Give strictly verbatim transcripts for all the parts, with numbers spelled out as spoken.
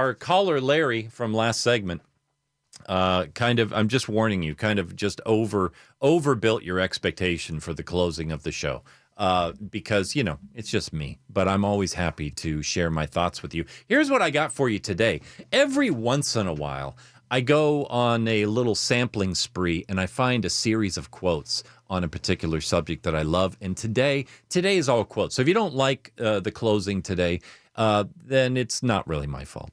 our caller, Larry, from last segment, uh, kind of, I'm just warning you, kind of just over overbuilt your expectation for the closing of the show. Uh, because, you know, it's just me. But I'm always happy to share my thoughts with you. Here's what I got for you today. Every once in a while, I go on a little sampling spree and I find a series of quotes on a particular subject that I love. And today, today is all quotes. So if you don't like uh, the closing today, uh, then it's not really my fault.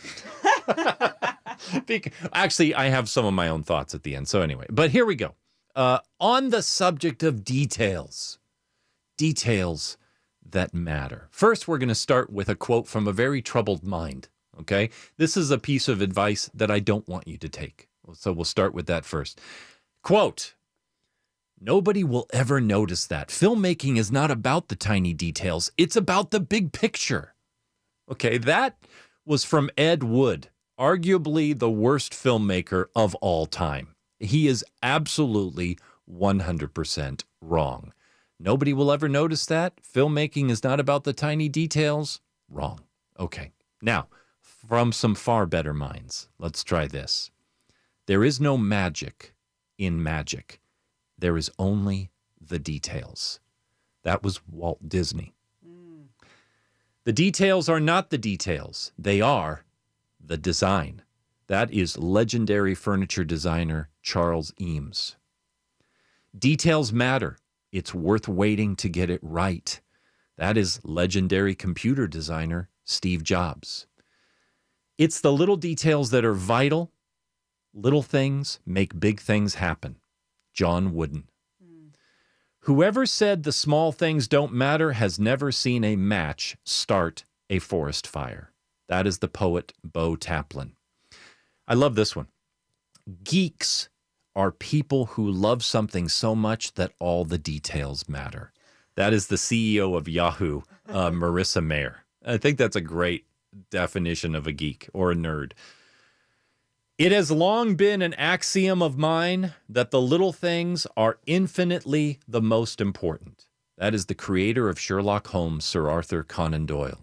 Actually, I have some of my own thoughts at the end. So anyway, but here we go. Uh, on the subject of details. Details that matter. First, we're going to start with a quote from a very troubled mind, okay? This is a piece of advice that I don't want you to take. So we'll start with that first. Quote, nobody will ever notice that. Filmmaking is not about the tiny details. It's about the big picture. Okay, that was from Ed Wood, arguably the worst filmmaker of all time. He is absolutely one hundred percent wrong. Nobody will ever notice that. Filmmaking is not about the tiny details. Wrong. Okay. Now, from some far better minds, let's try this. There is no magic in magic. There is only the details. That was Walt Disney. Mm. The details are not the details. They are the design. That is legendary furniture designer Charles Eames. Details matter. It's worth waiting to get it right. That is legendary computer designer Steve Jobs. It's the little details that are vital. Little things make big things happen. John Wooden. Mm. Whoever said the small things don't matter has never seen a match start a forest fire. That is the poet Bo Taplin. I love this one. Geeks are people who love something so much that all the details matter. That is the C E O of Yahoo, uh, Marissa Mayer. I think that's a great definition of a geek or a nerd. It has long been an axiom of mine that the little things are infinitely the most important. That is the creator of Sherlock Holmes, Sir Arthur Conan Doyle.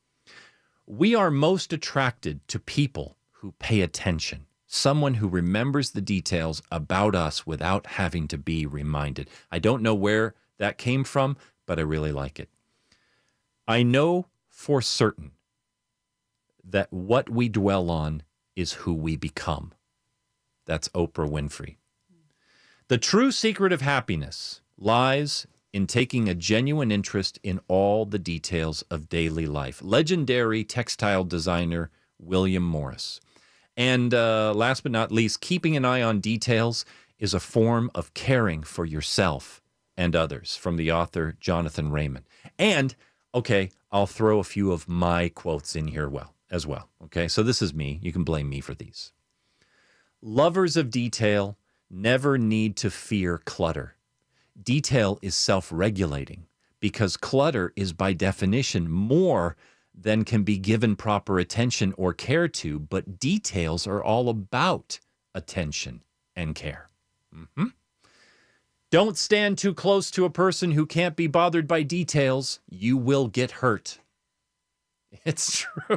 We are most attracted to people who pay attention. Someone who remembers the details about us without having to be reminded. I don't know where that came from, but I really like it. I know for certain that what we dwell on is who we become. That's Oprah Winfrey. The true secret of happiness lies in taking a genuine interest in all the details of daily life. Legendary textile designer William Morris. And uh, last but not least, keeping an eye on details is a form of caring for yourself and others, from the author Jonathan Raymond. And, okay, I'll throw a few of my quotes in here well as well. Okay, so this is me. You can blame me for these. Lovers of detail never need to fear clutter. Detail is self-regulating because clutter is by definition more than can be given proper attention or care to, but details are all about attention and care. Mm-hmm. Don't stand too close to a person who can't be bothered by details. You will get hurt. It's true.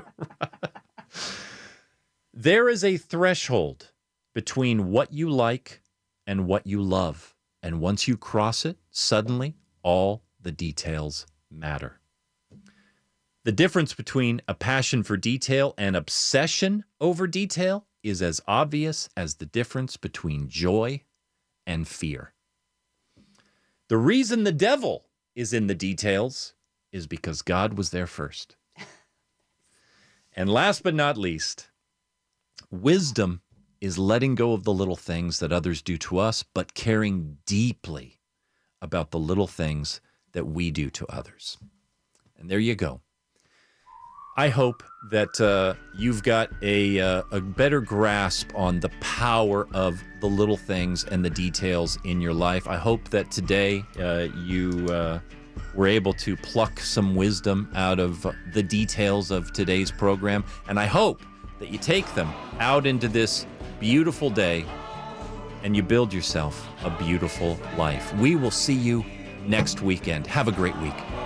There is a threshold between what you like and what you love. And once you cross it, suddenly all the details matter. The difference between a passion for detail and obsession over detail is as obvious as the difference between joy and fear. The reason the devil is in the details is because God was there first. And last but not least, wisdom is letting go of the little things that others do to us, but caring deeply about the little things that we do to others. And there you go. I hope that uh, you've got a, uh, a better grasp on the power of the little things and the details in your life. I hope that today uh, you uh, were able to pluck some wisdom out of the details of today's program. And I hope that you take them out into this beautiful day and you build yourself a beautiful life. We will see you next weekend. Have a great week.